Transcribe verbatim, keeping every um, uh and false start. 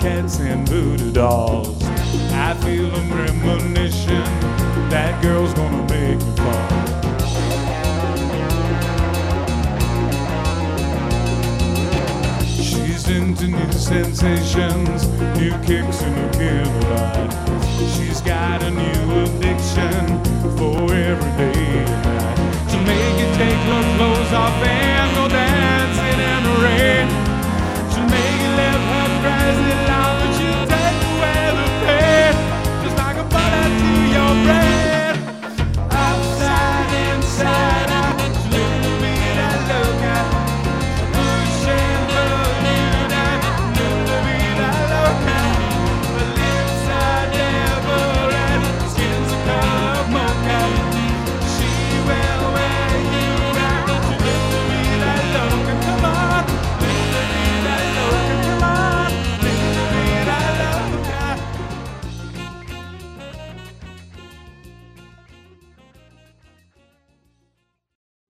cats and voodoo dolls. I feel a premonition that girl's gonna make me fall. She's into new sensations, new kicks and a killer eye. She's got a new addiction for every day.